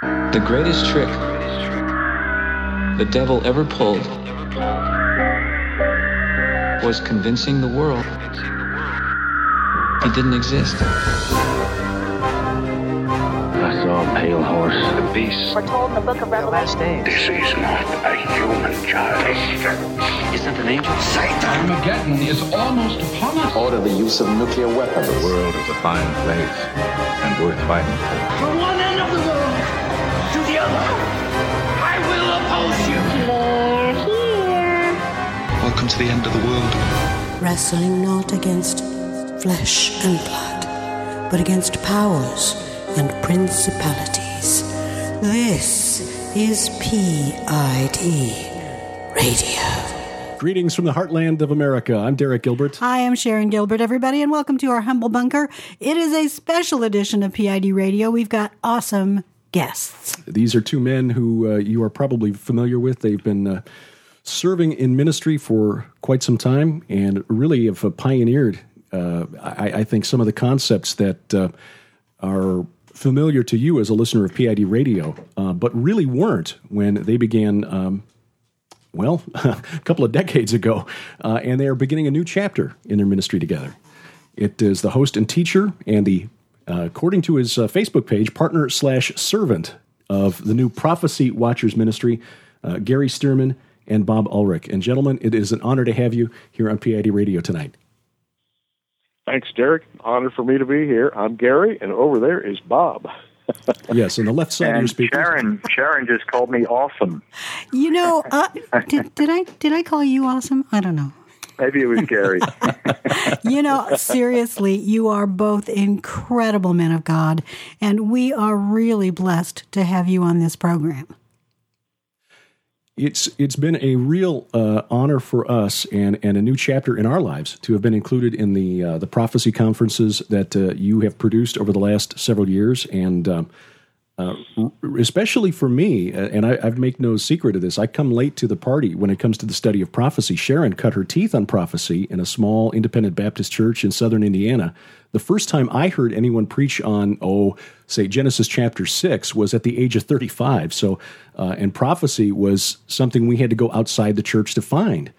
The greatest trick the devil ever pulled was convincing the world he didn't exist. I saw a pale horse. The beast. We're told in the book of Revelation. This is not a human child. Isn't an angel? Satan. Armageddon is almost upon us. Order the use of nuclear weapons. The world is a fine place and worth fighting for. From one end of the world to the other, I will oppose you. They're here. Welcome to the end of the world. Wrestling not against flesh and blood, but against powers and principalities. This is PID Radio. Greetings from the heartland of America. I'm Derek Gilbert. Hi, I'm Sharon Gilbert, everybody, and welcome to our humble bunker. It is a special edition of PID Radio. We've got awesome guests. These are two men who you are probably familiar with. They've been serving in ministry for quite some time and really have pioneered, I think, some of the concepts that are familiar to you as a listener of PID Radio, but really weren't when they began, a couple of decades ago, and they are beginning a new chapter in their ministry together. It is the host and teacher and the, according to his Facebook page, partner/servant of the new Prophecy Watchers ministry, Gary Stearman and Bob Ulrich. And gentlemen, it is an honor to have you here on PID Radio tonight. Thanks, Derek. Honor for me to be here. I'm Gary, and over there is Bob. Yes, on the left side of your speaker. Sharon just called me awesome. You know, did I call you awesome? I don't know. Maybe it was Gary. You know, seriously, you are both incredible men of God, and we are really blessed to have you on this program. It's been a real honor for us and a new chapter in our lives to have been included in the prophecy conferences that you have produced over the last several years, and especially for me, and I've made no secret of this, I come late to the party when it comes to the study of prophecy. Sharon cut her teeth on prophecy in a small independent Baptist church in southern Indiana. The first time I heard anyone preach on, say Genesis chapter 6 was at the age of 35. So, and prophecy was something we had to go outside the church to find.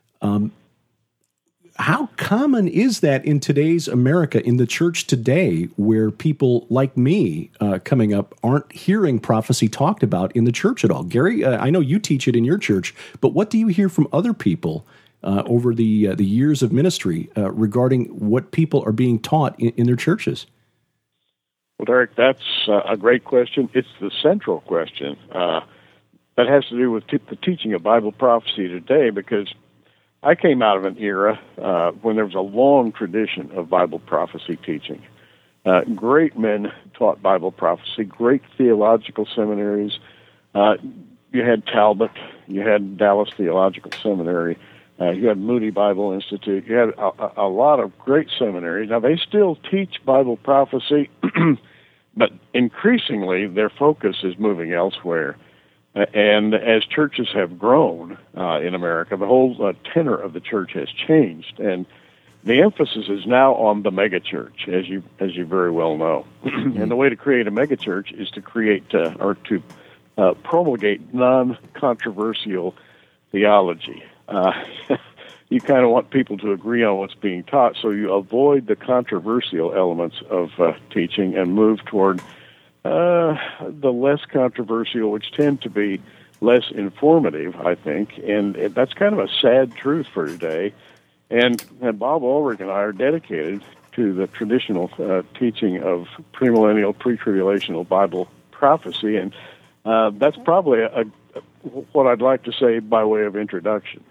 How common is that in today's America, in the church today, where people like me coming up aren't hearing prophecy talked about in the church at all? Gary, I know you teach it in your church, but what do you hear from other people over the years of ministry regarding what people are being taught in their churches? Well, Derek, that's a great question. It's the central question. That has to do with the teaching of Bible prophecy today, because I came out of an era when there was a long tradition of Bible prophecy teaching. Great men taught Bible prophecy, great theological seminaries. You had Talbot, you had Dallas Theological Seminary, you had Moody Bible Institute, you had a lot of great seminaries. Now, they still teach Bible prophecy, but increasingly their focus is moving elsewhere. And as churches have grown in America, the whole tenor of the church has changed, and the emphasis is now on the megachurch, as you very well know. And the way to create a megachurch is to create or to promulgate non-controversial theology. You kind of want people to agree on what's being taught, so you avoid the controversial elements of teaching and move toward the less controversial, which tend to be less informative, I think, and that's kind of a sad truth for today. And Bob Ulrich and I are dedicated to the traditional teaching of premillennial, pre-tribulational Bible prophecy, and that's probably what I'd like to say by way of introduction.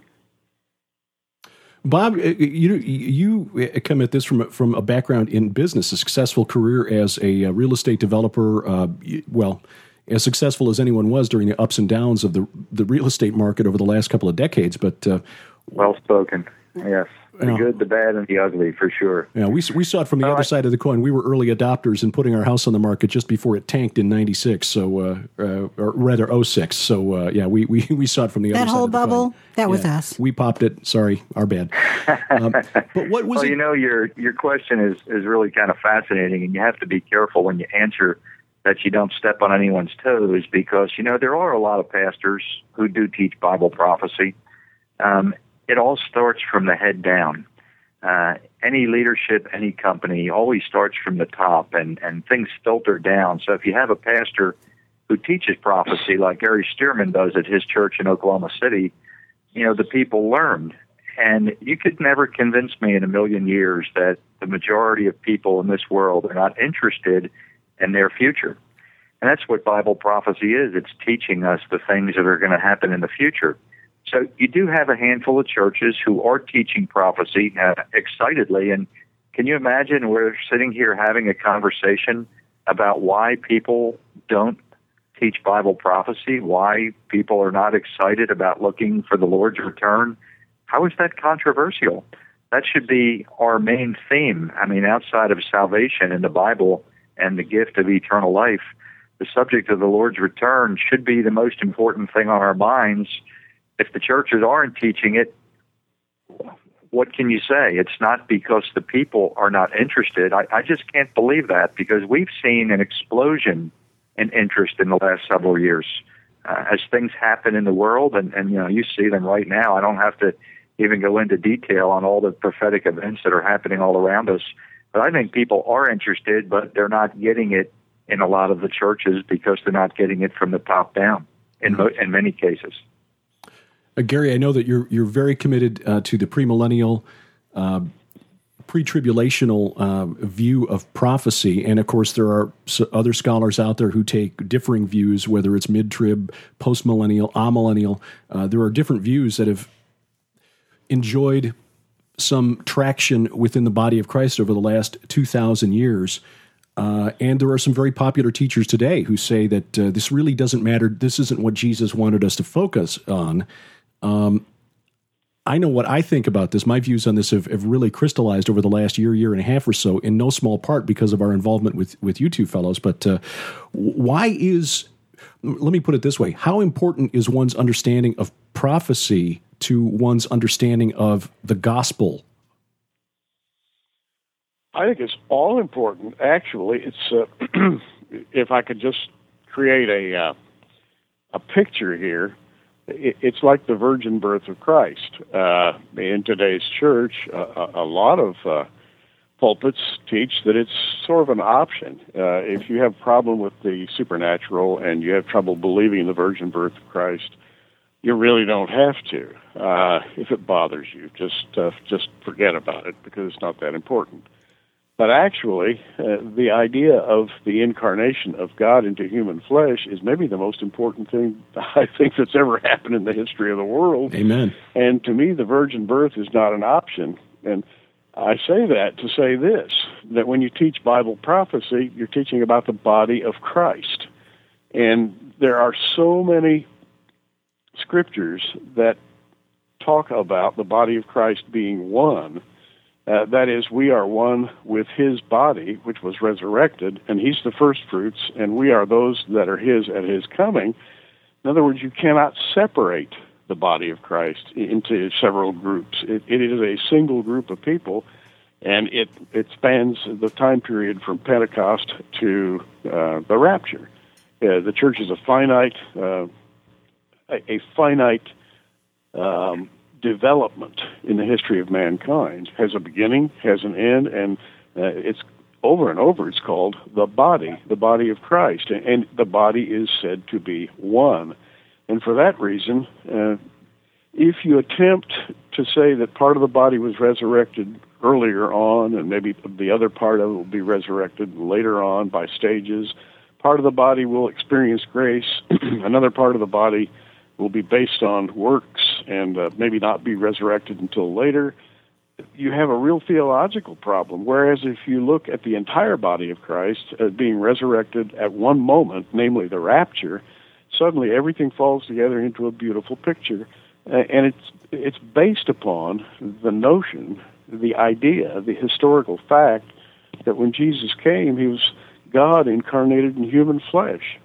Bob, you come at this from a background in business, a successful career as a real estate developer, as successful as anyone was during the ups and downs of the real estate market over the last couple of decades. But well spoken, yes. The good, the bad, and the ugly, for sure. Yeah, we saw it from the other side of the coin. We were early adopters in putting our house on the market just before it tanked in '96, or rather '06. So we saw it from the other side of the coin. That whole bubble, that was us. We popped it. Sorry, our bad. But what was it? You know, your question is really kind of fascinating, and you have to be careful when you answer that you don't step on anyone's toes, because, there are a lot of pastors who do teach Bible prophecy. It all starts from the head down. Any leadership, any company always starts from the top, and things filter down. So if you have a pastor who teaches prophecy like Gary Stearman does at his church in Oklahoma City, the people learned. And you could never convince me in a million years that the majority of people in this world are not interested in their future. And that's what Bible prophecy is. It's teaching us the things that are going to happen in the future. So you do have a handful of churches who are teaching prophecy excitedly. And can you imagine we're sitting here having a conversation about why people don't teach Bible prophecy, why people are not excited about looking for the Lord's return? How is that controversial? That should be our main theme. I mean, outside of salvation in the Bible and the gift of eternal life, the subject of the Lord's return should be the most important thing on our minds. If the churches aren't teaching it, what can you say? It's not because the people are not interested. I just can't believe that, because we've seen an explosion in interest in the last several years. As things happen in the world, and you see them right now. I don't have to even go into detail on all the prophetic events that are happening all around us. But I think people are interested, but they're not getting it in a lot of the churches because they're not getting it from the top down in many cases. Gary, I know that you're very committed to the premillennial, pre-tribulational view of prophecy, and of course there are other scholars out there who take differing views, whether it's mid-trib, post-millennial, amillennial. There are different views that have enjoyed some traction within the body of Christ over the last 2,000 years. And there are some very popular teachers today who say that this really doesn't matter. This isn't what Jesus wanted us to focus on. I know what I think about this. My views on this have really crystallized over the last year and a half or so, in no small part because of our involvement with you two fellows. But let me put it this way, how important is one's understanding of prophecy to one's understanding of the gospel? I think it's all important. Actually, it's if I could just create a picture here, it's like the virgin birth of Christ. In today's church, a lot of pulpits teach that it's sort of an option. If you have a problem with the supernatural and you have trouble believing in the virgin birth of Christ, you really don't have to. If it bothers you, just forget about it, because it's not that important. But actually, the idea of the incarnation of God into human flesh is maybe the most important thing I think that's ever happened in the history of the world. Amen. And to me, the virgin birth is not an option. And I say that to say this, that when you teach Bible prophecy, you're teaching about the body of Christ. And there are so many scriptures that talk about the body of Christ being one. That is, we are one with his body, which was resurrected, and he's the first fruits, and we are those that are his at his coming. In other words, you cannot separate the body of Christ into several groups. It is a single group of people, and it spans the time period from Pentecost to the rapture. The church is a finite development in the history of mankind. Has a beginning, has an end, and it's over and over. It's called the body of Christ, and the body is said to be one. And for that reason, if you attempt to say that part of the body was resurrected earlier on, and maybe the other part of it will be resurrected later on by stages, part of the body will experience grace, another part of the body will be based on works and maybe not be resurrected until later, you have a real theological problem. Whereas if you look at the entire body of Christ being resurrected at one moment, namely the rapture, suddenly everything falls together into a beautiful picture. And it's based upon the notion, the idea, the historical fact that when Jesus came, he was God incarnated in human flesh.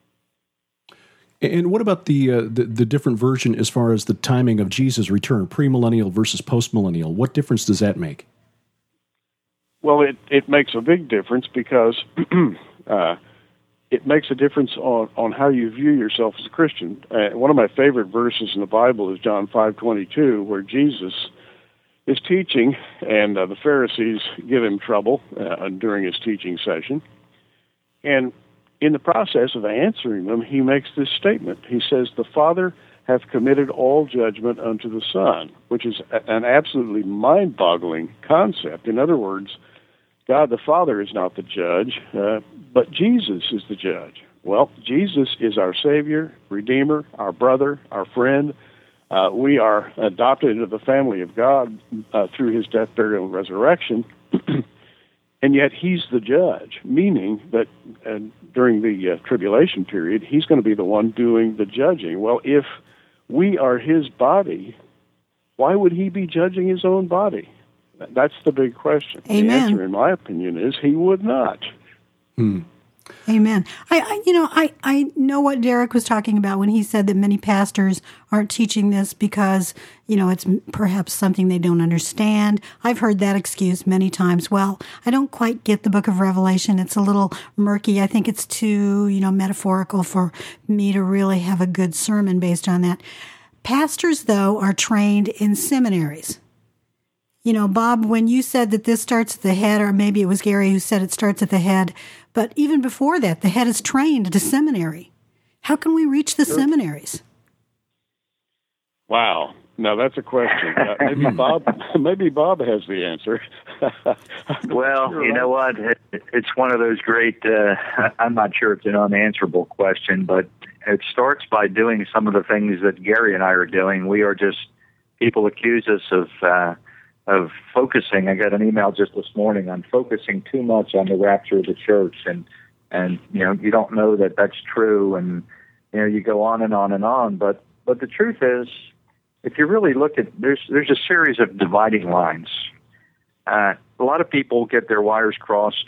And what about the different version as far as the timing of Jesus' return, premillennial versus postmillennial? What difference does that make? Well, it makes a big difference because it makes a difference on how you view yourself as a Christian. One of my favorite verses in the Bible is John 5:22, where Jesus is teaching, and the Pharisees give him trouble during his teaching session. And in the process of answering them, he makes this statement. He says, "The Father hath committed all judgment unto the Son," which is an absolutely mind-boggling concept. In other words, God the Father is not the judge, but Jesus is the judge. Well, Jesus is our Savior, Redeemer, our brother, our friend. We are adopted into the family of God through his death, burial, and resurrection. And yet he's the judge, meaning that during the tribulation period, he's going to be the one doing the judging. Well, if we are his body, why would he be judging his own body? That's the big question. Amen. The answer, in my opinion, is he would not. Amen. I know what Derek was talking about when he said that many pastors aren't teaching this because, it's perhaps something they don't understand. I've heard that excuse many times. Well, I don't quite get the book of Revelation. It's a little murky. I think it's too, metaphorical for me to really have a good sermon based on that. Pastors, though, are trained in seminaries. Bob, when you said that this starts at the head, or maybe it was Gary who said it starts at the head, but even before that, the head is trained at a seminary. How can we reach the seminaries? Wow. Now, that's a question. Maybe Bob has the answer. Well, you know what? It's one of those great, I'm not sure it's an unanswerable question, but it starts by doing some of the things that Gary and I are doing. We are just, people accuse us of focusing. I got an email just this morning on focusing too much on the rapture of the church, and you don't know that that's true, and you go on and on and on. But the truth is, if you really look at, there's a series of dividing lines. A lot of people get their wires crossed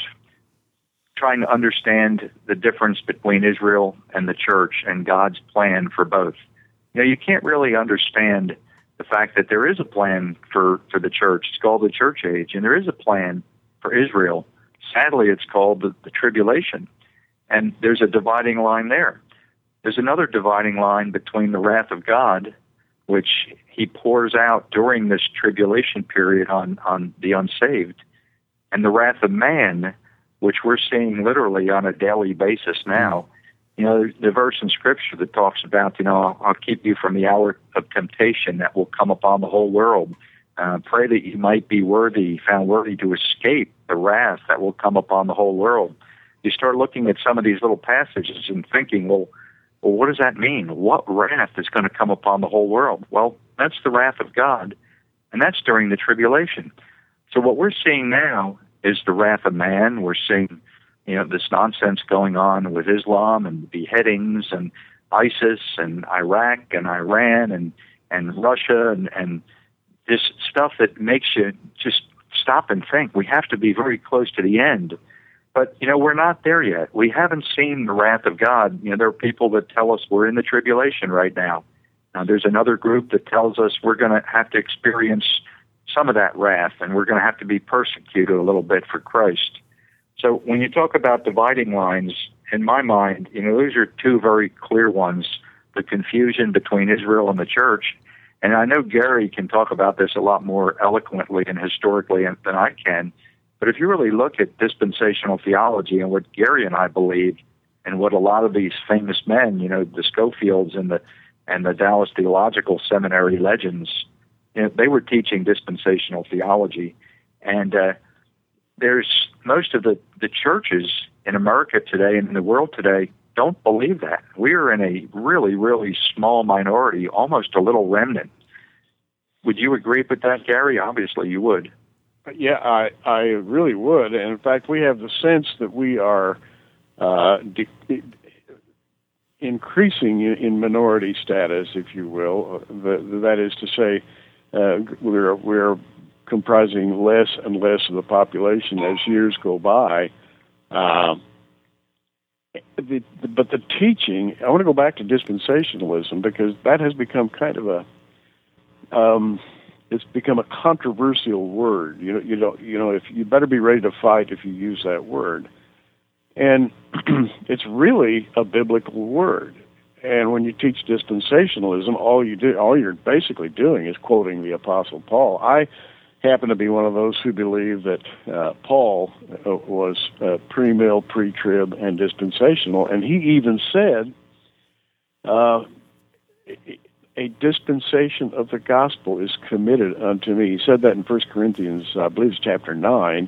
trying to understand the difference between Israel and the church and God's plan for both. You can't really understand the fact that there is a plan for the church. It's called the church age, and there is a plan for Israel. Sadly, it's called the tribulation, and there's a dividing line there. There's another dividing line between the wrath of God, which he pours out during this tribulation period on the unsaved, and the wrath of man, which we're seeing literally on a daily basis now. The verse in Scripture that talks about, I'll keep you from the hour of temptation that will come upon the whole world. Pray that you might be found worthy to escape the wrath that will come upon the whole world. You start looking at some of these little passages and thinking, well, what does that mean? What wrath is going to come upon the whole world? Well, that's the wrath of God, and that's during the tribulation. So what we're seeing now is the wrath of man. We're seeing this nonsense going on with Islam and beheadings and ISIS and Iraq and Iran and Russia and this stuff that makes you just stop and think. We have to be very close to the end. But, we're not there yet. We haven't seen the wrath of God. There are people that tell us we're in the tribulation right now. Now, there's another group that tells us we're going to have to experience some of that wrath and we're going to have to be persecuted a little bit for Christ. So when you talk about dividing lines, in my mind, those are two very clear ones, the confusion between Israel and the church. And I know Gary can talk about this a lot more eloquently and historically than I can. But if you really look at dispensational theology and what Gary and I believe, and what a lot of these famous men, the Schofields and the Dallas Theological Seminary legends, they were teaching dispensational theology. And there's most of the churches in America today and in the world today don't believe that. We're in a really, really small minority, almost a little remnant. Would you agree with that, Gary? Obviously you would. Yeah, I really would. And in fact, we have the sense that we are increasing in minority status, if you will. That is to say, we're comprising less and less of the population as years go by. But the teaching, I want to go back to dispensationalism because that has become kind of it's become a controversial word. If you better be ready to fight if you use that word. And it's really a biblical word. And when you teach dispensationalism, all you're basically doing is quoting the Apostle Paul. I happen to be one of those who believe that Paul was pre-mill, pre-trib, and dispensational. And he even said, a dispensation of the gospel is committed unto me. He said that in 1 Corinthians, I believe it's chapter 9.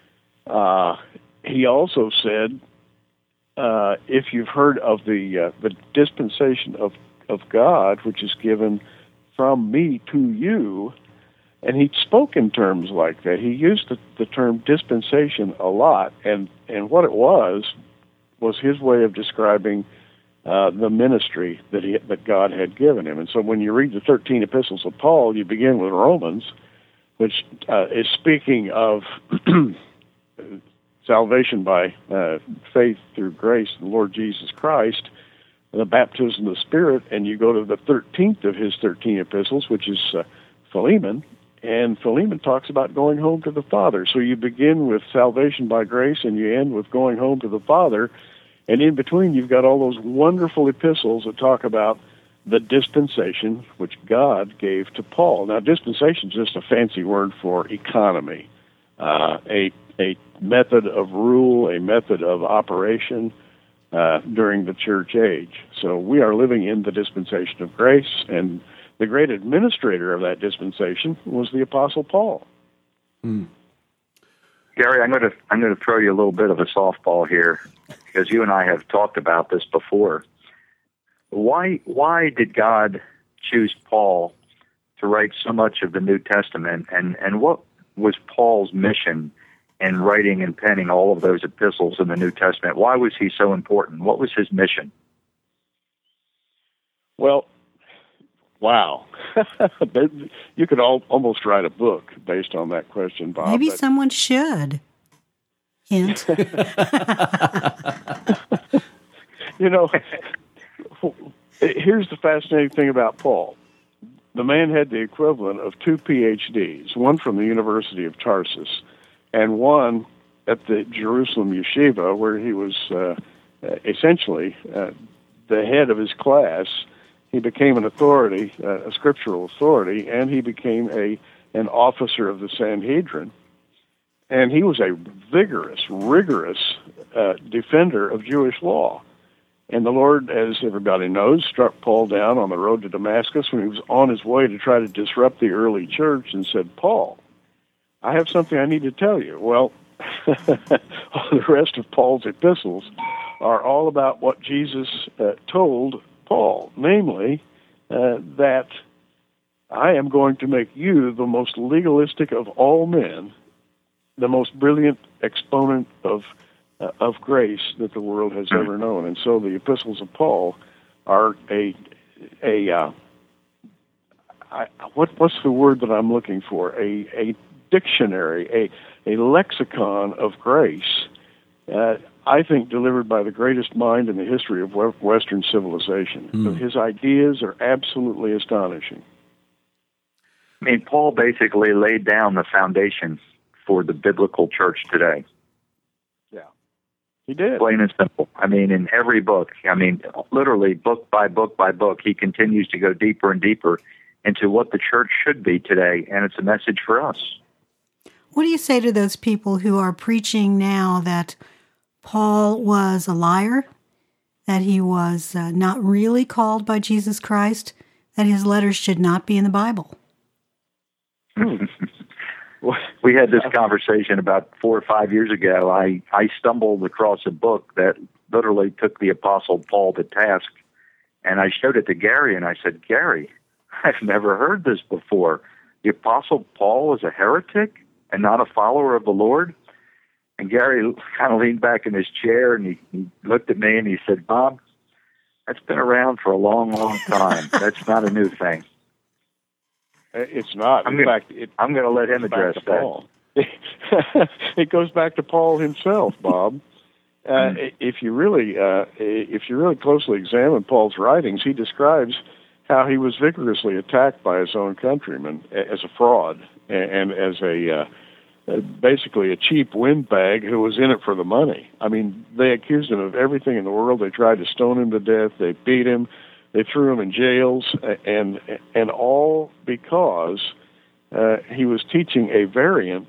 He also said, if you've heard of the dispensation of God, which is given from me to you, and he spoke in terms like that. He used the term dispensation a lot, and what it was his way of describing the ministry that God had given him. And so when you read the 13 epistles of Paul, you begin with Romans, which is speaking of salvation by faith through grace in the Lord Jesus Christ, the baptism of the Spirit, and you go to the 13th of his 13 epistles, which is Philemon, and Philemon talks about going home to the Father. So you begin with salvation by grace, and you end with going home to the Father, and in between you've got all those wonderful epistles that talk about the dispensation which God gave to Paul. Now, dispensation is just a fancy word for economy, a method of rule, a method of operation during the church age. So we are living in the dispensation of grace, and the great administrator of that dispensation was the Apostle Paul. Gary, I'm going to throw you a little bit of a softball here, because you and I have talked about this before. Why did God choose Paul to write so much of the New Testament, and what was Paul's mission in writing and penning all of those epistles in the New Testament? Why was he so important? What was his mission? Well, wow. You could almost write a book based on that question, Bob. Maybe someone should. Hint. Here's the fascinating thing about Paul. The man had the equivalent of 2 PhDs, one from the University of Tarsus and one at the Jerusalem Yeshiva, where he was essentially the head of his class. He became an authority, a scriptural authority, and he became an officer of the Sanhedrin. And he was a vigorous, rigorous defender of Jewish law. And the Lord, as everybody knows, struck Paul down on the road to Damascus when he was on his way to try to disrupt the early church and said, "Paul, I have something I need to tell you." Well, the rest of Paul's epistles are all about what Jesus told Paul, namely that I am going to make you the most legalistic of all men, the most brilliant exponent of grace that the world has ever known. And so the epistles of Paul are what's the word that I'm looking for? A dictionary, a lexicon of grace, I think delivered by the greatest mind in the history of Western civilization. So his ideas are absolutely astonishing. I mean, Paul basically laid down the foundation for the biblical church today. Yeah, he did. Plain and simple. I mean, in every book, literally book by book by book, he continues to go deeper and deeper into what the church should be today, and it's a message for us. What do you say to those people who are preaching now that Paul was a liar, that he was not really called by Jesus Christ, that his letters should not be in the Bible? We had this conversation about 4 or 5 years ago. I stumbled across a book that literally took the Apostle Paul to task, and I showed it to Gary, and I said, "Gary, I've never heard this before. The Apostle Paul is a heretic and not a follower of the Lord?" And Gary kind of leaned back in his chair, and he looked at me, and he said, "Bob, that's been around for a long, long time. That's not a new thing." It's not. I'm going to let him address that. It goes back to Paul himself, Bob. If you really closely examine Paul's writings, he describes how he was vigorously attacked by his own countrymen as a fraud and as basically a cheap windbag who was in it for the money. I mean, they accused him of everything in the world. They tried to stone him to death. They beat him. They threw him in jails, and all because he was teaching a variant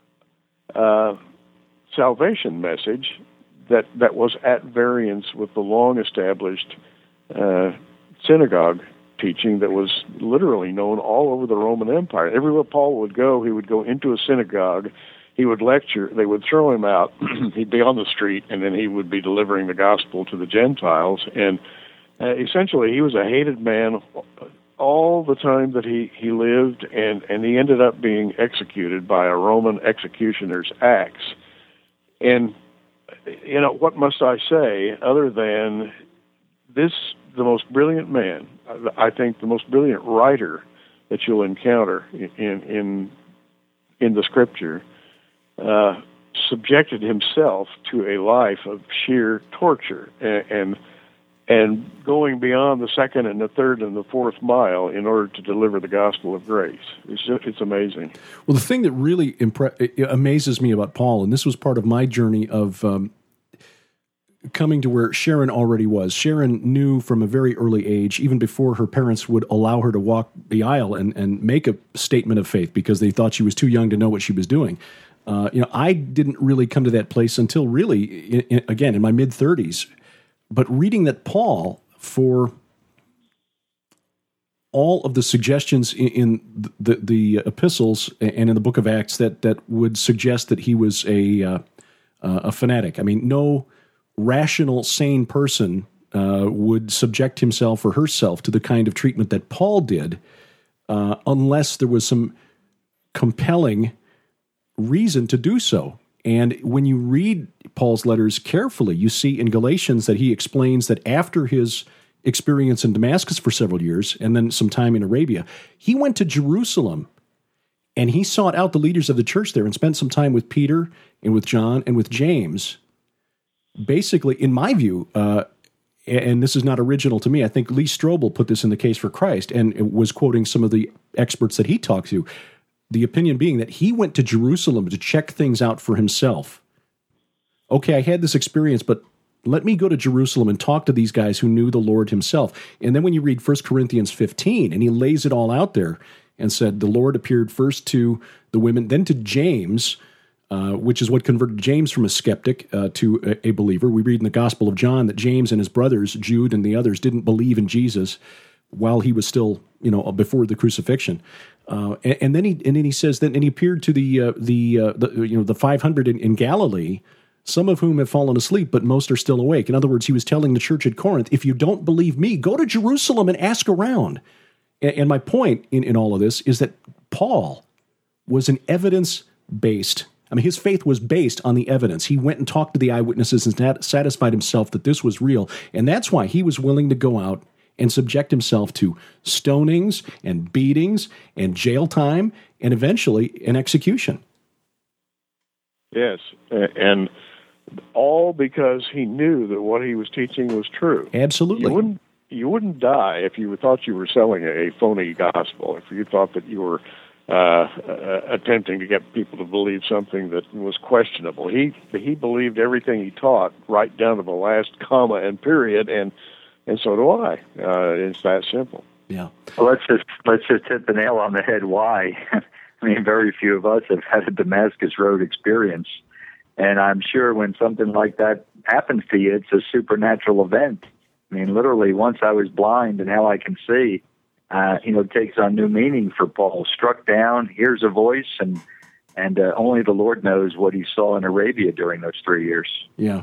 salvation message that was at variance with the long-established synagogue teaching that was literally known all over the Roman Empire. Everywhere Paul would go, he would go into a synagogue, he would lecture, they would throw him out, he'd be on the street, and then he would be delivering the gospel to the Gentiles. And essentially, he was a hated man all the time that he lived, and he ended up being executed by a Roman executioner's axe. And, you know, what must I say other than this, the most brilliant man, I think the most brilliant writer that you'll encounter in the Scripture, subjected himself to a life of sheer torture and going beyond the second and the third and the fourth mile in order to deliver the gospel of grace. It's amazing. Well, the thing that really amazes me about Paul, and this was part of my journey of coming to where Sharon already was. Sharon knew from a very early age, even before her parents would allow her to walk the aisle and make a statement of faith because they thought she was too young to know what she was doing. I didn't really come to that place until really, again, in my mid-30s. But reading that Paul, for all of the suggestions in the epistles and in the book of Acts that would suggest that he was a fanatic. I mean, no rational, sane person would subject himself or herself to the kind of treatment that Paul did unless there was some compelling reason to do so. And when you read Paul's letters carefully, you see in Galatians that he explains that after his experience in Damascus for several years and then some time in Arabia, he went to Jerusalem and he sought out the leaders of the church there and spent some time with Peter and with John and with James. Basically, in my view, and this is not original to me, I think Lee Strobel put this in the Case for Christ and was quoting some of the experts that he talked to. The opinion being that he went to Jerusalem to check things out for himself. Okay, I had this experience, but let me go to Jerusalem and talk to these guys who knew the Lord himself. And then when you read 1 Corinthians 15, and he lays it all out there and said, the Lord appeared first to the women, then to James, which is what converted James from a skeptic to a believer. We read in the Gospel of John that James and his brothers, Jude and the others, didn't believe in Jesus while he was still, before the crucifixion. And then he says that, and he appeared to the 500 in Galilee, some of whom have fallen asleep, but most are still awake. In other words, he was telling the church at Corinth, if you don't believe me, go to Jerusalem and ask around. And my point in all of this is that Paul was an evidence-based. I mean, his faith was based on the evidence. He went and talked to the eyewitnesses and satisfied himself that this was real. And that's why he was willing to go out and subject himself to stonings and beatings and jail time and eventually an execution. Yes, and all because he knew that what he was teaching was true. Absolutely. You wouldn't die if you thought you were selling a phony gospel, if you thought that you were attempting to get people to believe something that was questionable. He believed everything he taught right down to the last comma and period, and so do I. It's that simple. Yeah. Well, let's just hit the nail on the head. Why? I mean, very few of us have had a Damascus Road experience, and I'm sure when something like that happens to you, it's a supernatural event. I mean, literally, once I was blind and now I can see, it takes on new meaning for Paul. Struck down, hears a voice, and only the Lord knows what he saw in Arabia during those 3 years. Yeah.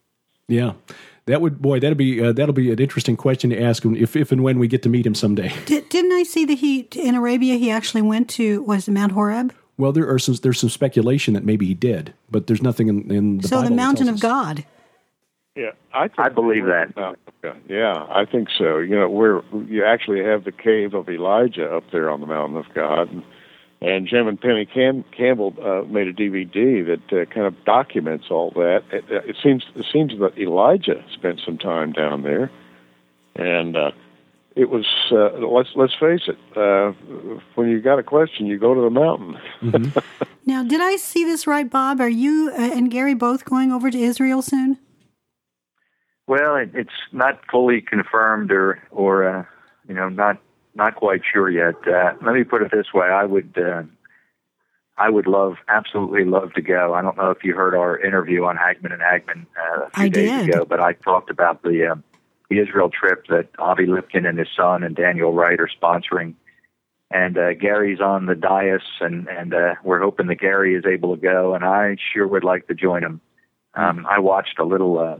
That'll be an interesting question to ask him if and when we get to meet him someday. Didn't I see that in Arabia he actually went to, was it Mount Horeb? Well, there's some speculation that maybe he did, but there's nothing in the Bible. So the mountain of God. Yeah, I believe that. Yeah, I think so. Where you actually have the cave of Elijah up there on the mountain of God, and Jim and Penny Campbell made a DVD that kind of documents all that. It seems that Elijah spent some time down there, and it was let's face it. When you got a question, you go to the mountain. Mm-hmm. Now, did I see this right, Bob? Are you and Gary both going over to Israel soon? Well, it's not fully confirmed or not quite sure yet. Let me put it this way: I would absolutely love to go. I don't know if you heard our interview on Hagman and Hagman a few days ago, but I talked about the Israel trip that Avi Lipkin and his son and Daniel Wright are sponsoring. And Gary's on the dais, and we're hoping that Gary is able to go, and I sure would like to join him. I watched a little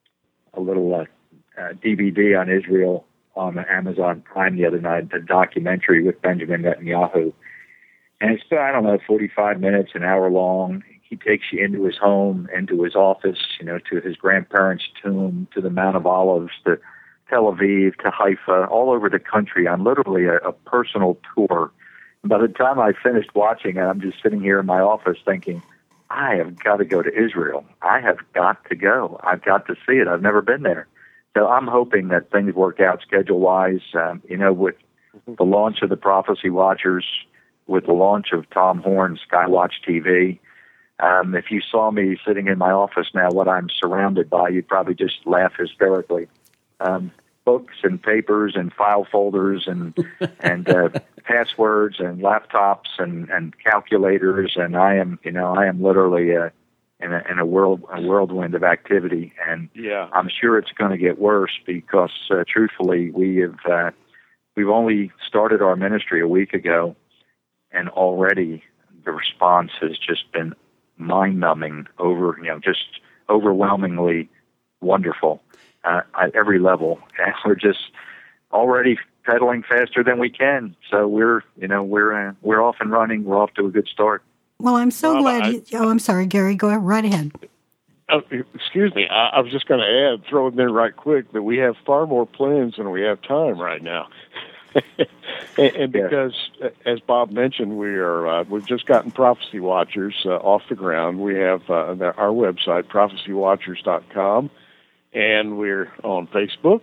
DVD on Israel on Amazon Prime the other night, a documentary with Benjamin Netanyahu. And it's, 45 minutes, an hour long. He takes you into his home, into his office, to his grandparents' tomb, to the Mount of Olives, to Tel Aviv, to Haifa, all over the country on literally a personal tour. And by the time I finished watching it, I'm just sitting here in my office thinking, I have got to go to Israel. I have got to go. I've got to see it. I've never been there. So I'm hoping that things work out schedule-wise, with the launch of the Prophecy Watchers, with the launch of Tom Horn's Skywatch TV. If you saw me sitting in my office now, what I'm surrounded by, you'd probably just laugh hysterically. Books and papers and file folders and passwords and laptops and calculators, and I am literally in a whirlwind of activity, and I'm sure it's going to get worse because truthfully we've only started our ministry a week ago, and already the response has just been mind-numbing, just overwhelmingly wonderful at every level. And we're just already pedaling faster than we can. So we're off and running. We're off to a good start. Well, I'm so glad. I'm sorry, Gary. Go right ahead. Excuse me. I was just going to throw it in right quick, that we have far more plans than we have time right now. And because, as Bob mentioned, we've just gotten Prophecy Watchers off the ground. We have our website, prophecywatchers.com, and we're on Facebook,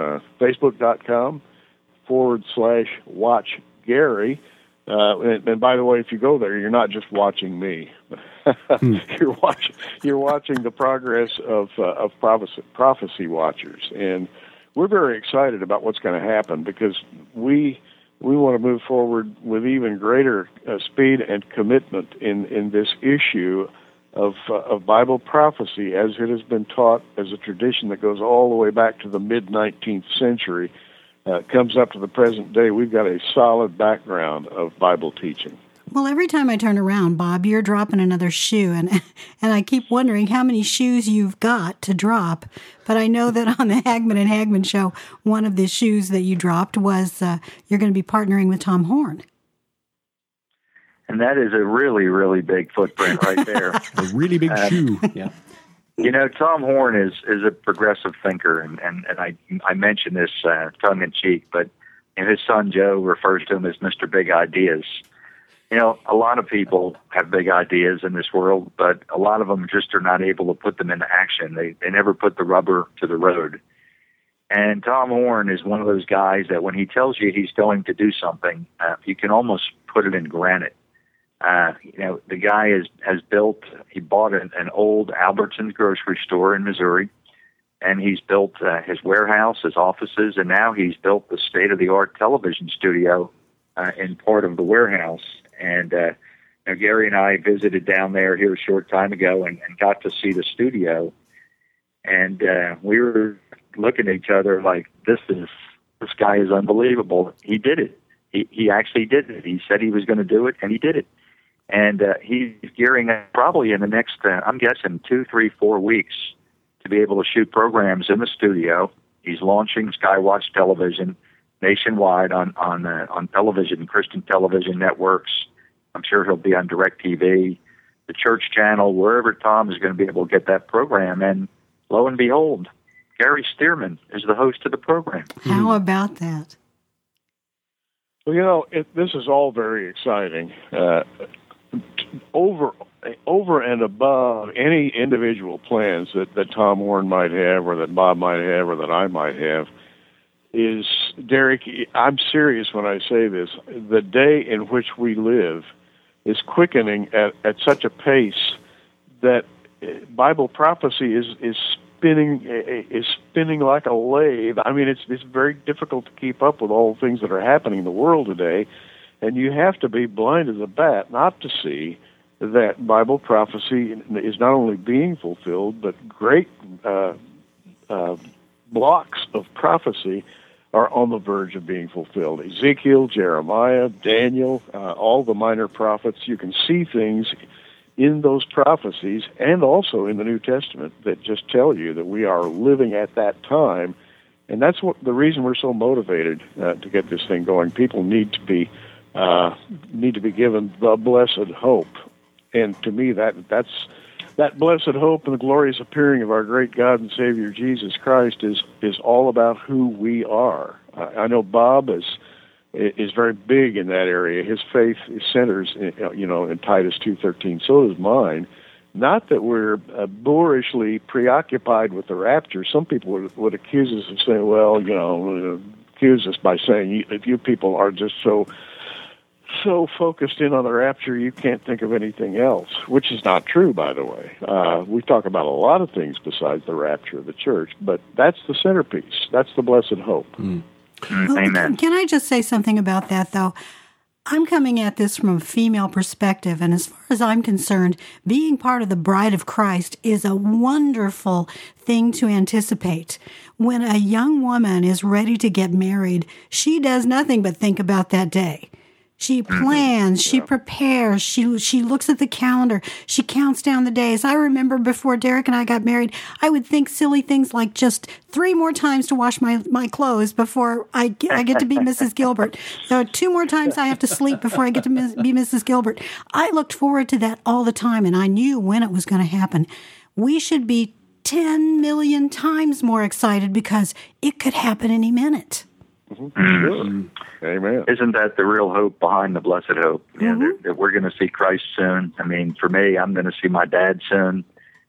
facebook.com/Watch Gary. And by the way, if you go there, you're not just watching me. You're watching the progress of Prophecy Watchers, and we're very excited about what's going to happen because we want to move forward with even greater speed and commitment in this issue of Bible prophecy as it has been taught as a tradition that goes all the way back to the mid-19th century, comes up to the present day. We've got a solid background of Bible teaching. Well, every time I turn around, Bob, you're dropping another shoe, and I keep wondering how many shoes you've got to drop. But I know that on the Hagman and Hagman show, one of the shoes that you dropped was you're going to be partnering with Tom Horn. And that is a really, really big footprint right there. A really big shoe. Yeah. Tom Horn is a progressive thinker, and I mention this tongue-in-cheek, but his son Joe refers to him as Mr. Big Ideas. A lot of people have big ideas in this world, but a lot of them just are not able to put them into action. They never put the rubber to the road. And Tom Horn is one of those guys that when he tells you he's going to do something, you can almost put it in granite. The guy he bought an old Albertsons grocery store in Missouri, and he's built his warehouse, his offices, and now he's built the state-of-the-art television studio in part of the warehouse. And Gary and I visited down there here a short time ago and got to see the studio. And we were looking at each other like, this guy is unbelievable. He did it. He actually did it. He said he was going to do it, and he did it. And he's gearing up probably in the next, I'm guessing, 2, 3, 4 weeks to be able to shoot programs in the studio. He's launching Skywatch Television nationwide on television, Christian television networks. I'm sure he'll be on DirecTV, the Church Channel, wherever Tom is going to be able to get that program. And lo and behold, Gary Stearman is the host of the program. How about that? Well, this is all very exciting. Over and above any individual plans that Tom Horn might have, or that Bob might have, or that I might have, is, Derek, I'm serious when I say this, the day in which we live is quickening at such a pace that Bible prophecy is spinning like a lathe. I mean, it's very difficult to keep up with all the things that are happening in the world today, and you have to be blind as a bat not to see that Bible prophecy is not only being fulfilled, but great blocks of prophecy are on the verge of being fulfilled. Ezekiel, Jeremiah, Daniel, all the minor prophets, you can see things in those prophecies and also in the New Testament that just tell you that we are living at that time. And that's the reason we're so motivated to get this thing going. People need to be given the blessed hope. And to me, that's blessed hope and the glorious appearing of our great God and Savior Jesus Christ is all about who we are. I know Bob is very big in that area. His faith centers, in Titus 2:13. So does mine. Not that we're boorishly preoccupied with the rapture. Some people would accuse us of saying, accuse us by saying, if you people are just so focused in on the rapture, you can't think of anything else, which is not true, by the way. We talk about a lot of things besides the rapture of the church, but that's the centerpiece. That's the blessed hope. Amen. Can I just say something about that, though? I'm coming at this from a female perspective, and as far as I'm concerned, being part of the bride of Christ is a wonderful thing to anticipate. When a young woman is ready to get married, she does nothing but think about that day. She plans, she prepares, she looks at the calendar, she counts down the days. I remember before Derek and I got married, I would think silly things like just 3 more times to wash my clothes before I get to be Mrs. Gilbert. So 2 more times I have to sleep before I get to be Mrs. Gilbert. I looked forward to that all the time, and I knew when it was going to happen. We should be 10 million times more excited because it could happen any minute. Sure. Amen. Isn't that the real hope behind the blessed hope? That we're going to see Christ soon. I mean, for me, I'm going to see my dad soon.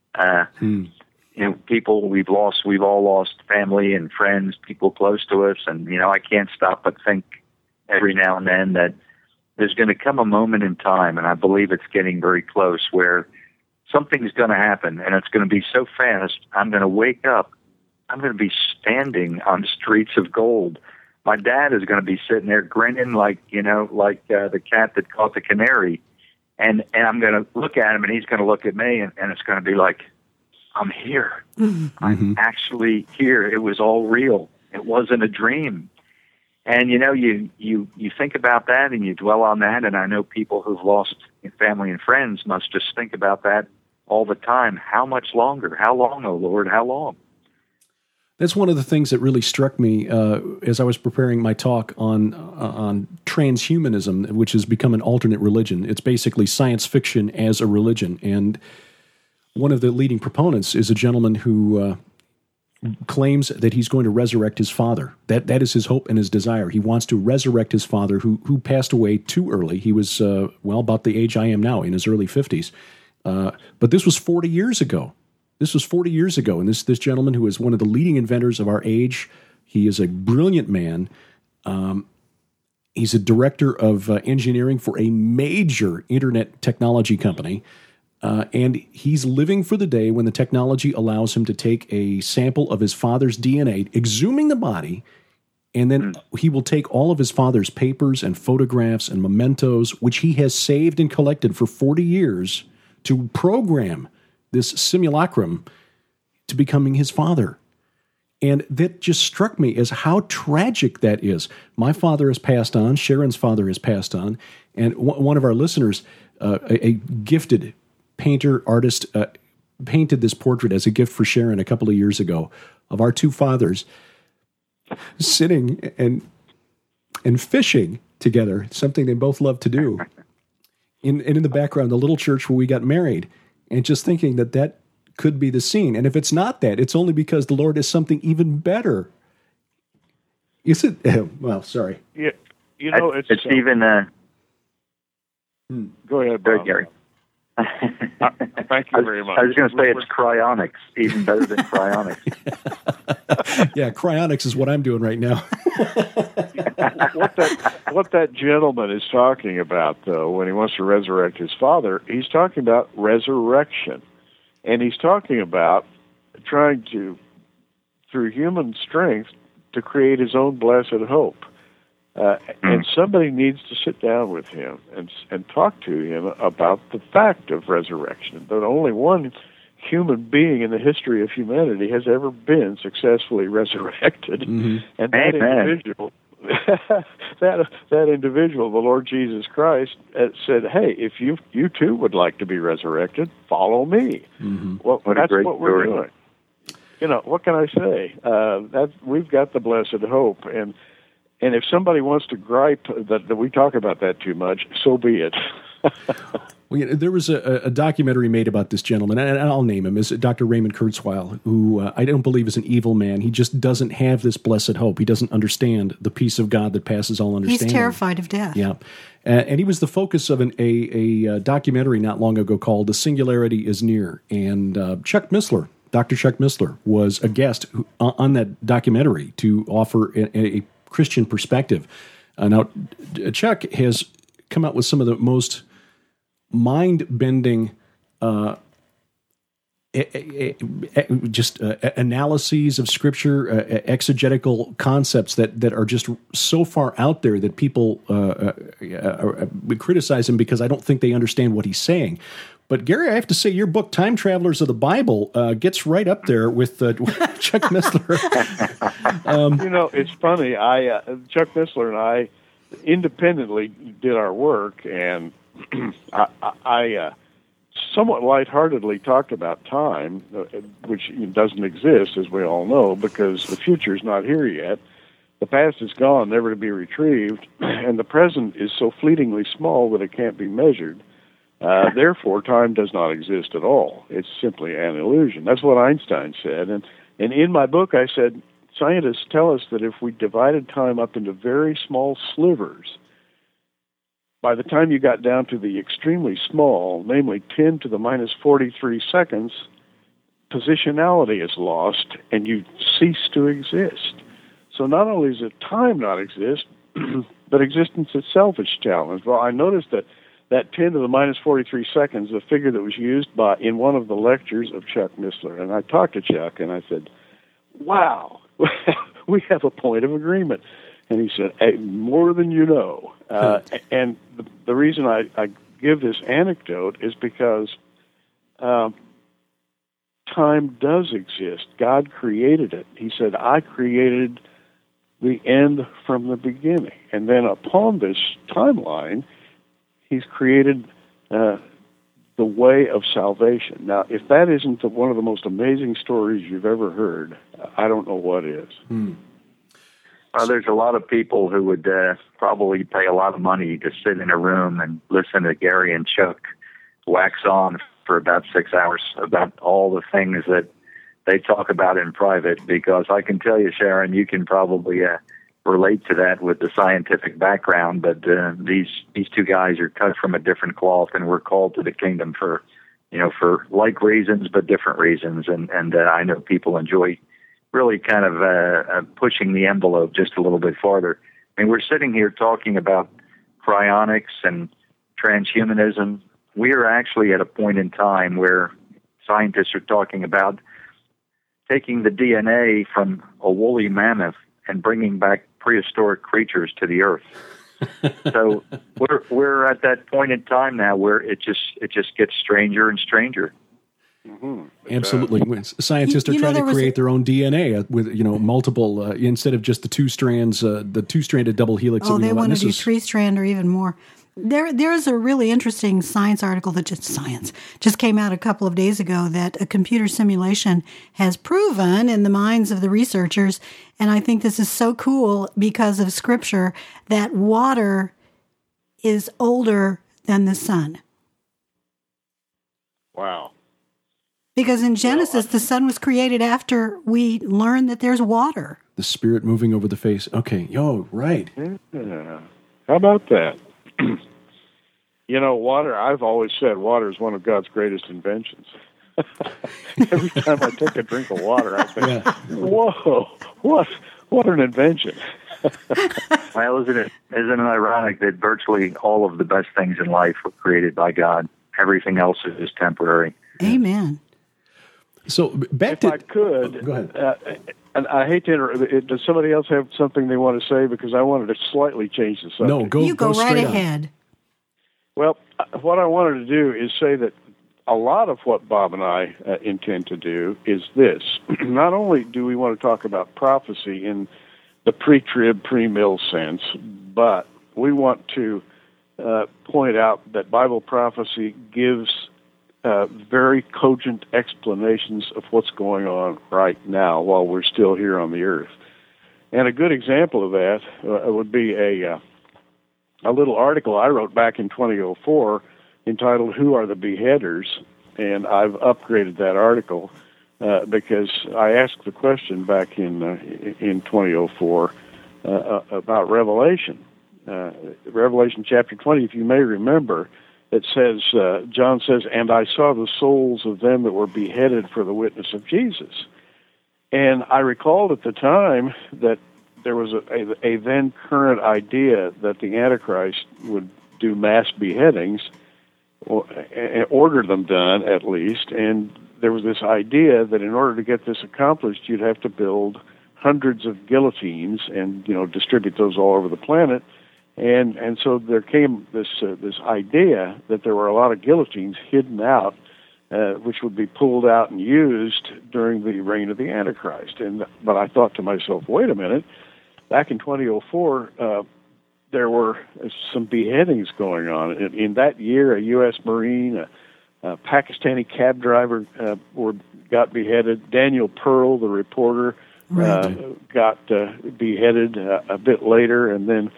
People we've all lost family and friends, people close to us, and I can't stop but think every now and then that there's going to come a moment in time, and I believe it's getting very close, where something's going to happen, and it's going to be so fast. I'm going to wake up. I'm going to be standing on streets of gold. My dad is going to be sitting there grinning like the cat that caught the canary. And I'm going to look at him, and he's going to look at me, and it's going to be like, I'm here. I'm actually here. It was all real. It wasn't a dream. And, you think about that, and you dwell on that, and I know people who've lost family and friends must just think about that all the time. How much longer? How long, oh Lord? How long? That's one of the things that really struck me as I was preparing my talk on transhumanism, which has become an alternate religion. It's basically science fiction as a religion. And one of the leading proponents is a gentleman who claims that he's going to resurrect his father. That is his hope and his desire. He wants to resurrect his father, who passed away too early. He was, about the age I am now, in his early 50s. But this was 40 years ago. This was 40 years ago, and this gentleman, who is one of the leading inventors of our age, he is a brilliant man. He's a director of engineering for a major internet technology company, and he's living for the day when the technology allows him to take a sample of his father's DNA, exhuming the body, and then he will take all of his father's papers and photographs and mementos, which he has saved and collected for 40 years, to program this simulacrum to becoming his father. And that just struck me as how tragic that is. My father has passed on. Sharon's father has passed on. And one of our listeners, a gifted painter, artist, painted this portrait as a gift for Sharon a couple of years ago of our 2 fathers sitting and fishing together, something they both love to do. And in the background, the little church where we got married. And just thinking that could be the scene. And if it's not that, it's only because the Lord is something even better. Is it? Well, sorry. Yeah, it's even... Go ahead, Bob. Gary. Thank you very much. I was going to say it's cryonics, even better than cryonics. Yeah, cryonics is what I'm doing right now. what that gentleman is talking about, though, when he wants to resurrect his father, he's talking about resurrection. And he's talking about trying to, through human strength, to create his own blessed hope. And somebody needs to sit down with him and talk to him about the fact of resurrection. That only one human being in the history of humanity has ever been successfully resurrected, and that individual, that individual, the Lord Jesus Christ, said, "Hey, if you too would like to be resurrected, follow me." Well, that's what we're doing. You know, what can I say? We've got the blessed hope, and if somebody wants to gripe that we talk about that too much, so be it. Well, there was a documentary made about this gentleman, and I'll name him, is Dr. Raymond Kurzweil, who I don't believe is an evil man. He just doesn't have this blessed hope. He doesn't understand the peace of God that passes all understanding. He's terrified of death. Yeah. And he was the focus of a documentary not long ago called The Singularity is Near. And Chuck Missler, Dr. Chuck Missler, was a guest on that documentary to offer a Christian perspective. Now, Chuck has come out with some of the most mind-bending analyses of Scripture, exegetical concepts that are just so far out there that people criticize him because I don't think they understand what he's saying. But Gary, I have to say, your book, Time Travelers of the Bible, gets right up there with Chuck Missler. It's funny. Chuck Missler and I independently did our work, and I somewhat lightheartedly talked about time, which doesn't exist, as we all know, because the future's not here yet. The past is gone, never to be retrieved, and the present is so fleetingly small that it can't be measured. Therefore, time does not exist at all. It's simply an illusion. That's what Einstein said. And in my book, I said, scientists tell us that if we divided time up into very small slivers, by the time you got down to the extremely small, namely 10 to the minus 43 seconds, positionality is lost and you cease to exist. So not only does time not exist, but existence itself is challenged. Well, I noticed that 10 to the minus 43 seconds, the figure that was used in one of the lectures of Chuck Missler. And I talked to Chuck and I said, wow, we have a point of agreement. And he said, hey, more than you know. And the reason I give this anecdote is because time does exist. God created it. He said, I created the end from the beginning. And then upon this timeline, he's created the way of salvation. Now, if that isn't one of the most amazing stories you've ever heard, I don't know what is. There's a lot of people who would probably pay a lot of money to sit in a room and listen to Gary and Chuck wax on for about 6 hours about all the things that they talk about in private, because I can tell you, Sharon, you can probably relate to that with the scientific background, but these two guys are cut from a different cloth, and we're called to the kingdom for like reasons, but different reasons, and I know people enjoy really kind of pushing the envelope just a little bit farther. I mean, we're sitting here talking about cryonics and transhumanism. We are actually at a point in time where scientists are talking about taking the DNA from a woolly mammoth and bringing back prehistoric creatures to the earth. So we're at that point in time now where it just gets stranger and stranger. Mm-hmm. Absolutely. Scientists are trying to create their own DNA with multiple instead of just the two strands, the two-stranded double helix. Oh, they want to do 3-strand or even more. There's a really interesting science article that just came out a couple of days ago that a computer simulation has proven in the minds of the researchers, and I think this is so cool because of Scripture, that water is older than the sun. Wow. Because in Genesis, the sun was created after we learned that there's water. The Spirit moving over the face. Okay. Right. Yeah. How about that? Water, I've always said water is one of God's greatest inventions. Every time I take a drink of water, I think, whoa, what an invention. Well, isn't it ironic that virtually all of the best things in life were created by God? Everything else is temporary. Amen. So back if I could, go ahead. And I hate to interrupt. Does somebody else have something they want to say? Because I wanted to slightly change the subject. No, go right straight ahead. On. Well, what I wanted to do is say that a lot of what Bob and I intend to do is this. Not only do we want to talk about prophecy in the pre-trib, pre-mill sense, but we want to point out that Bible prophecy gives very cogent explanations of what's going on right now while we're still here on the earth. And a good example of that would be a little article I wrote back in 2004 entitled "Who Are the Beheaders?" And I've upgraded that article because I asked the question back in 2004 about Revelation. Revelation chapter 20, if you may remember, it says, John says, "And I saw the souls of them that were beheaded for the witness of Jesus." And I recalled at the time that there was a then current idea that the Antichrist would do mass beheadings, or order them done at least, and there was this idea that in order to get this accomplished, you'd have to build hundreds of guillotines and distribute those all over the planet. And so there came this idea that there were a lot of guillotines hidden out, which would be pulled out and used during the reign of the Antichrist. But I thought to myself, wait a minute, back in 2004, there were some beheadings going on. In that year, a U.S. Marine, a Pakistani cab driver got beheaded. Daniel Pearl, the reporter, got beheaded a bit later, and then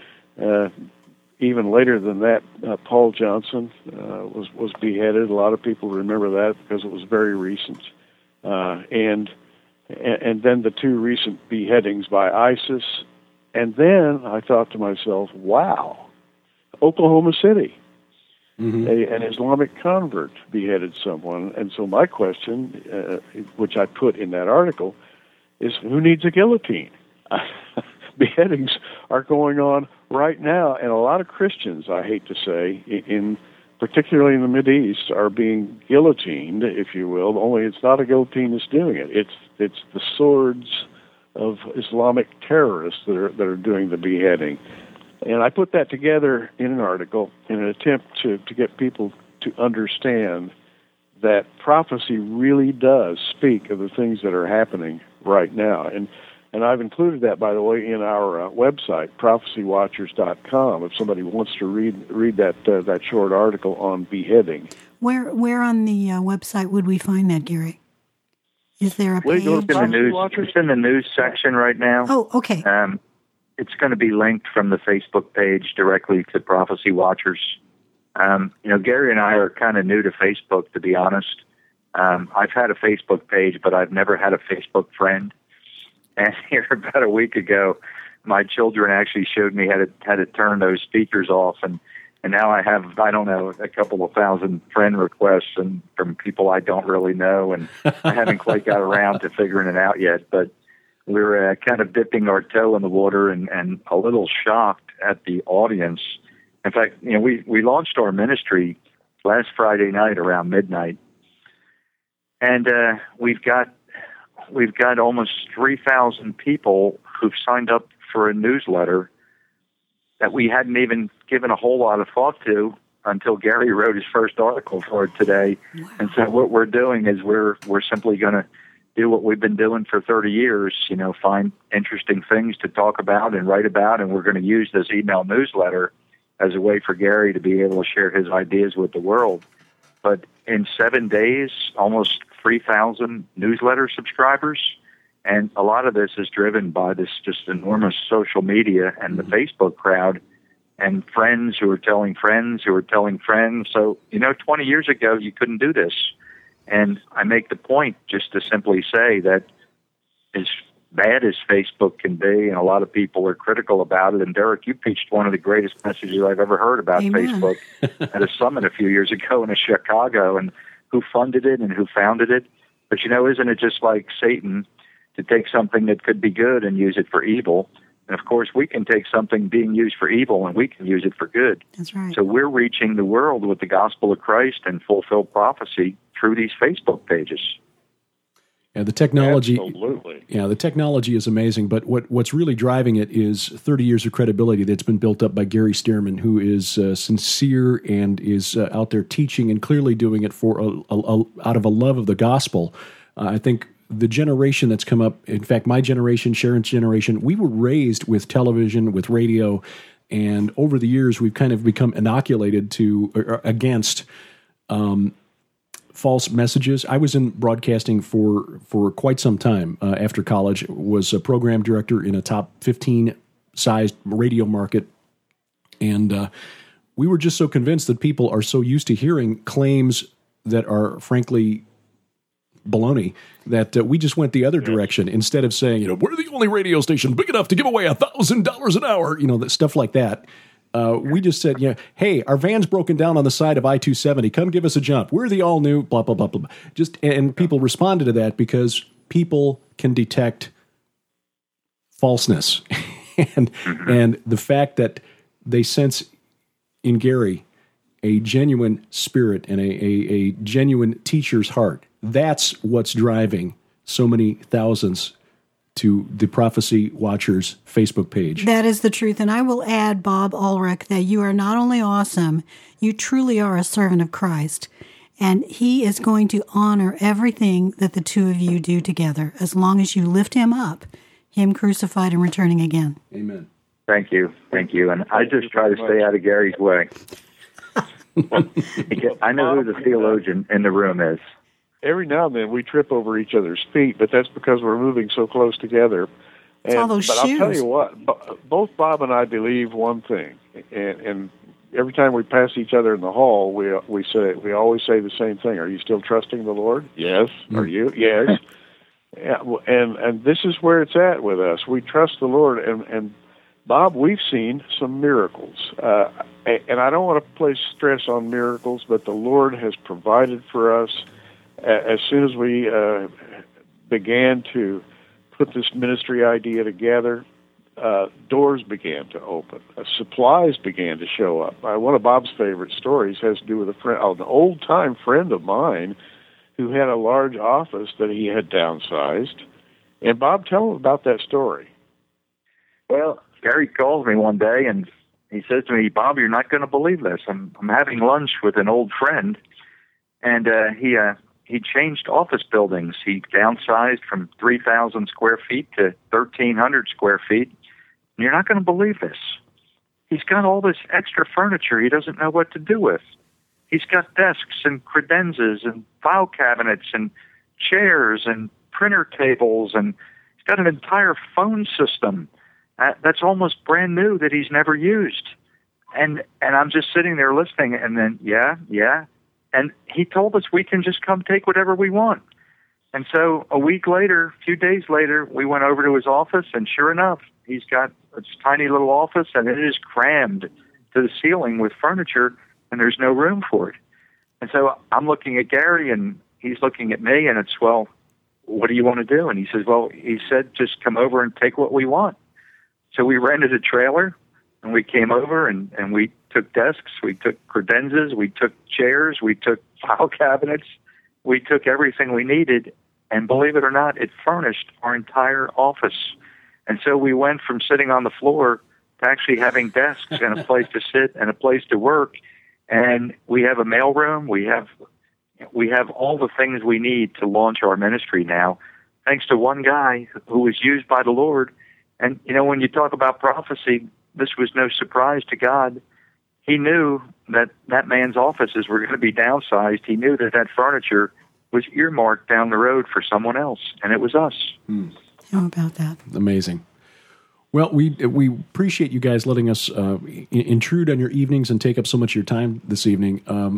even later than that, Paul Johnson was beheaded. A lot of people remember that because it was very recent. And then the two recent beheadings by ISIS. And then I thought to myself, wow, Oklahoma City, an Islamic convert beheaded someone. And so my question, which I put in that article, is who needs a guillotine? Beheadings are going on right now, and a lot of Christians, I hate to say, particularly in the Mideast, are being guillotined, if you will, only it's not a guillotine that's doing it. It's the swords of Islamic terrorists that are doing the beheading. And I put that together in an article in an attempt to get people to understand that prophecy really does speak of the things that are happening right now. And I've included that, by the way, in our website, prophecywatchers.com, if somebody wants to read that short article on beheading. Where on the website would we find that, Gary? Is there a page? It's in the news section right now. Oh, okay. It's going to be linked from the Facebook page directly to Prophecy Watchers. Gary and I are kind of new to Facebook, to be honest. I've had a Facebook page, but I've never had a Facebook friend. And here about a week ago, my children actually showed me how to turn those speakers off, and now I have, I don't know, a couple of thousand friend requests and from people I don't really know, and I haven't quite got around to figuring it out yet. But we're kind of dipping our toe in the water and a little shocked at the audience. In fact, we launched our ministry last Friday night around midnight, and we've got almost 3,000 people who've signed up for a newsletter that we hadn't even given a whole lot of thought to until Gary wrote his first article for it today. Wow. And so what we're doing is we're simply going to do what we've been doing for 30 years, find interesting things to talk about and write about, and we're going to use this email newsletter as a way for Gary to be able to share his ideas with the world. But in 7 days, almost 3,000 newsletter subscribers, and a lot of this is driven by this just enormous social media and the Facebook crowd and friends who are telling friends who are telling friends. So, 20 years ago, you couldn't do this. And I make the point just to simply say that as bad as Facebook can be, and a lot of people are critical about it, and Derek, you preached one of the greatest messages I've ever heard about Facebook at a summit a few years ago in Chicago, and who funded it and who founded it. But, isn't it just like Satan to take something that could be good and use it for evil? And, of course, we can take something being used for evil and we can use it for good. That's right. So we're reaching the world with the gospel of Christ and fulfilled prophecy through these Facebook pages. Yeah, the technology. Absolutely. Yeah, the technology is amazing, but what's really driving it is 30 years of credibility that's been built up by Gary Stearman, who is sincere and is out there teaching and clearly doing it for out of a love of the gospel. I think the generation that's come up, in fact, my generation, Sharon's generation, we were raised with television, with radio, and over the years we've kind of become inoculated against false messages. I was in broadcasting for quite some time after college, was a program director in a top 15 sized radio market. And we were just so convinced that people are so used to hearing claims that are frankly baloney that we just went the other direction. Instead of saying, we're the only radio station big enough to give away $1,000 an hour, that stuff like that. We just said, hey, our van's broken down on the side of I-270. Come give us a jump. We're the all new blah, blah, blah, blah. And people responded to that because people can detect falseness. and the fact that they sense in Gary a genuine spirit and a genuine teacher's heart. That's what's driving so many thousands to the Prophecy Watchers Facebook page. That is the truth. And I will add, Bob Ulrich, that you are not only awesome, you truly are a servant of Christ. And he is going to honor everything that the two of you do together, as long as you lift him up, him crucified and returning again. Amen. Thank you. Thank you. And I just try to stay out of Gary's way. I know who the theologian in the room is. Every now and then we trip over each other's feet, but that's because we're moving so close together. It's all those shoes. I'll tell you what, both Bob and I believe one thing, and every time we pass each other in the hall, we always say the same thing. Are you still trusting the Lord? Yes. Are you? Yes. Yeah. And this is where it's at with us. We trust the Lord, and Bob, we've seen some miracles. And I don't want to place stress on miracles, but the Lord has provided for us. As soon as we began to put this ministry idea together, doors began to open. Supplies began to show up. One of Bob's favorite stories has to do with an old-time friend of mine who had a large office that he had downsized. And Bob, tell him about that story. Well, Gary calls me one day and he says to me, Bob, you're not going to believe this. I'm having lunch with an old friend, and he changed office buildings. He downsized from 3,000 square feet to 1,300 square feet. And you're not going to believe this. He's got all this extra furniture he doesn't know what to do with. He's got desks and credenzas and file cabinets and chairs and printer tables, and he's got an entire phone system that's almost brand new that he's never used. And I'm just sitting there listening, and then, yeah. And he told us we can just come take whatever we want. And so a few days later, we went over to his office, and sure enough, he's got this tiny little office, and it is crammed to the ceiling with furniture, and there's no room for it. And so I'm looking at Gary, and he's looking at me, and it's, well, what do you want to do? And he says, well, he said, just come over and take what we want. So we rented a trailer, and we came over, and we took desks, we took credenzas, we took chairs, we took file cabinets, we took everything we needed, and believe it or not, it furnished our entire office. And so we went from sitting on the floor to actually having desks and a place to sit and a place to work. And we have a mailroom, we have all the things we need to launch our ministry now, thanks to one guy who was used by the Lord. And, when you talk about prophecy, this was no surprise to God. He knew that man's offices were going to be downsized. He knew that furniture was earmarked down the road for someone else, and it was us. How about that? Amazing. Well, we appreciate you guys letting us intrude on your evenings and take up so much of your time this evening.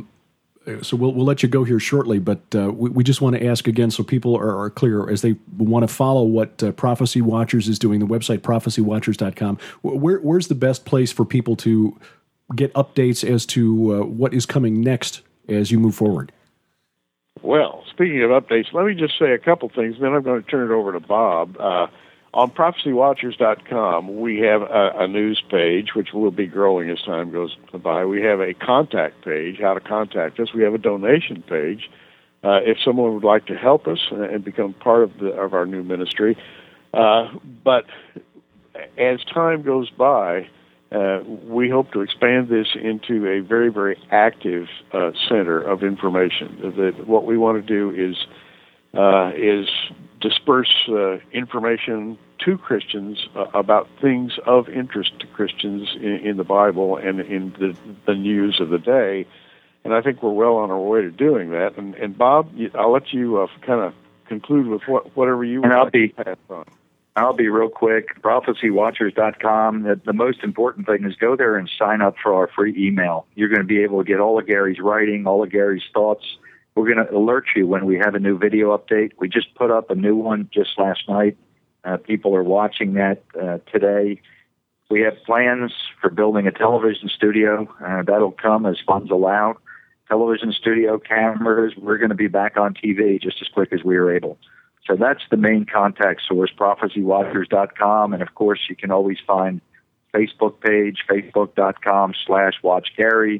So we'll let you go here shortly, but we just want to ask again so people are clear as they want to follow what Prophecy Watchers is doing, the website prophecywatchers.com. Where's the best place for people to get updates as to what is coming next as you move forward? Well, speaking of updates, let me just say a couple things, then I'm going to turn it over to Bob. On prophecywatchers.com, we have a news page, which will be growing as time goes by. We have a contact page, how to contact us. We have a donation page. If someone would like to help us and become part of our new ministry. But as time goes by, we hope to expand this into a very, very active center of information. What we want to do is disperse information to Christians about things of interest to Christians in the Bible and in the news of the day. And I think we're well on our way to doing that. And Bob, I'll let you kind of conclude with whatever you would like to pass on. I'll be real quick. ProphecyWatchers.com. The most important thing is go there and sign up for our free email. You're going to be able to get all of Gary's writing, all of Gary's thoughts. We're going to alert you when we have a new video update. We just put up a new one just last night. People are watching that today. We have plans for building a television studio. That'll come as funds allow. Television studio, cameras. We're going to be back on TV just as quick as we are able. So that's the main contact source, prophecywatchers.com. And, of course, you can always find Facebook page, facebook.com/WatchGary,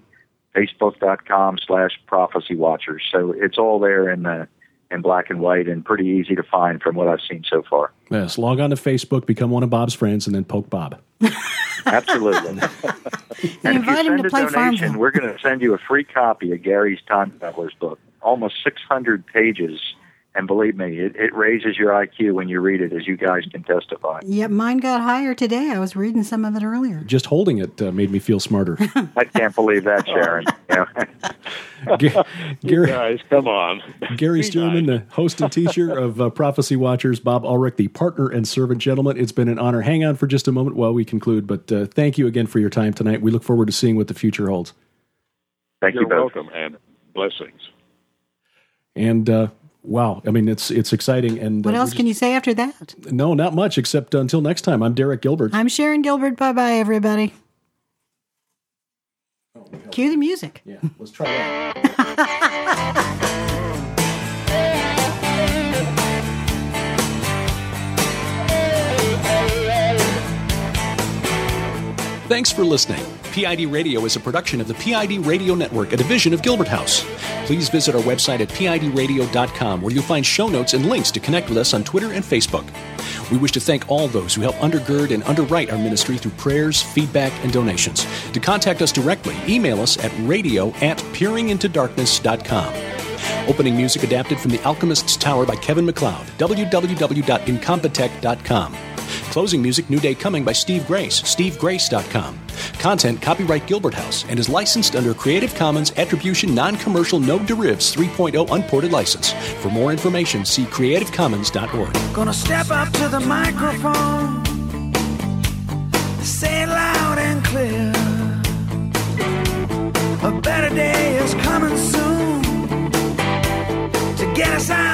facebook.com/prophecywatchers. So it's all there in black and white and pretty easy to find from what I've seen so far. Yes, log on to Facebook, become one of Bob's friends, and then poke Bob. Absolutely. And if you send a donation, we're going to send you a free copy of Gary's Time Traveler's book, almost 600 pages. And believe me, it raises your IQ when you read it, as you guys can testify. Yep, mine got higher today. I was reading some of it earlier. Just holding it made me feel smarter. I can't believe that, Sharon. Gary, guys, come on. Gary Stearman, the host and teacher of Prophecy Watchers, Bob Ulrich, the partner and servant gentleman. It's been an honor. Hang on for just a moment while we conclude, but thank you again for your time tonight. We look forward to seeing what the future holds. Thank you both. You're welcome, and blessings. And... wow. I mean, it's exciting. And what else can you say after that? No, not much, except until next time. I'm Derek Gilbert. I'm Sharon Gilbert. Bye-bye, everybody. Cue the music. Yeah, let's try that. Thanks for listening. PID Radio is a production of the PID Radio Network, a division of Gilbert House. Please visit our website at pidradio.com, where you'll find show notes and links to connect with us on Twitter and Facebook. We wish to thank all those who help undergird and underwrite our ministry through prayers, feedback, and donations. To contact us directly, email us at radio@peeringintodarkness.com. Opening music adapted from The Alchemist's Tower by Kevin MacLeod, www.incompetech.com. Closing music, New Day Coming by Steve Grace, stevegrace.com. Content copyright Gilbert House and is licensed under Creative Commons Attribution Non-Commercial No Derivatives 3.0 Unported License. For more information, see creativecommons.org. Gonna step up to the microphone, say it loud and clear. A better day is coming soon to get us out